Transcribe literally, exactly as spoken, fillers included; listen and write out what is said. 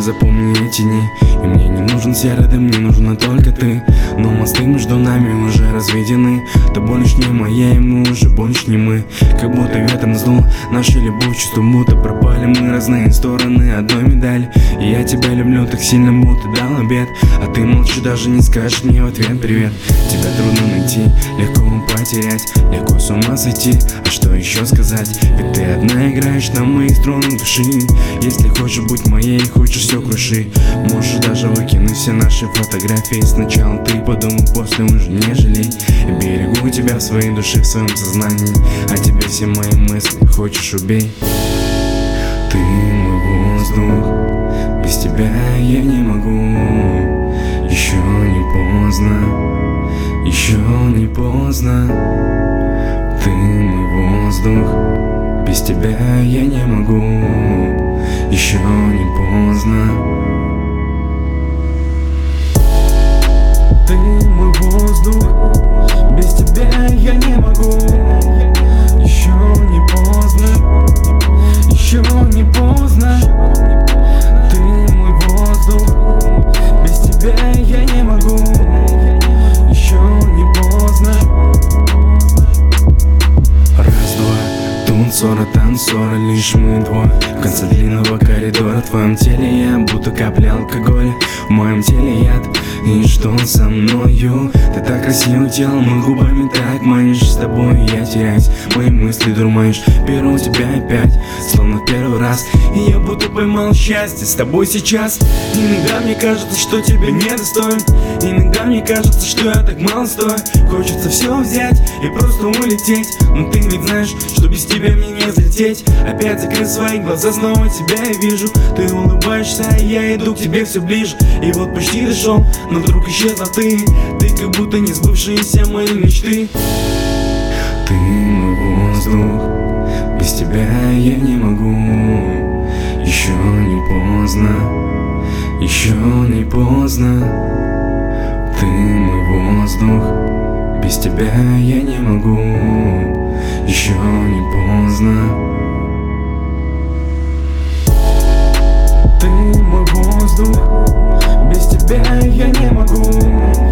запомни эти дни. И мне не нужен серый дым, мне нужна только ты. Но мосты между нами уже разведены. Ты больше не моя, и мы уже больше не мы. Как будто ветром сдул наша любовь, чувство будто пропали мы разные стороны одной медали. И я тебя люблю так сильно, будто дал обед, а ты молча, даже не скажешь мне в ответ привет. Тебя трудно найти, легко потерять, легко с ума сойти. А что еще сказать? Ведь ты одна играешь на моих струнах души. Если хочешь быть моей, хочешь все круши. Можешь даже выкинуть все наши фотографии. Сначала ты подумай, после уже не жалей. Берегу тебя в своей душе, в своем сознании. А тебе все мои мысли хочешь убей. Ты мой воздух, без тебя я не могу. Еще не поздно, еще не поздно. Ты мой воздух, без тебя я не могу. Еще не поздно. Ты мой воздух, без тебя я не могу. Еще не поздно, еще не поздно. Ты мой воздух, без тебя я не могу. Еще не поздно. Раз-два, танцора, танцора, лишь мы двое. В конце длинного коридора, в твоем теле я будто капля алкоголя. В моем теле яд, и что со мною? Ты так красиво делом и губами так манишь. С тобой я теряюсь, мои мысли дурманишь. Беру тебя опять, словно в первый раз. И я будто поймал счастье с тобой сейчас. Иногда мне кажется, что тебя недостоин. Иногда мне кажется, что я так мало стою. Хочется все взять и просто улететь. Но ты ведь знаешь, что без тебя мне не взлететь. Опять закрыть свои глаза, снова тебя я вижу. Ты улыбаешься, а я иду к тебе все ближе. И вот почти дошел, но вдруг исчезла ты. Ты как будто не сбывшиеся мои мечты. Ты мой воздух, без тебя я не могу. Еще не поздно, еще не поздно. Ты мой воздух, без тебя я не могу. Еще не поздно. Ты мой воздух, без тебя я не могу.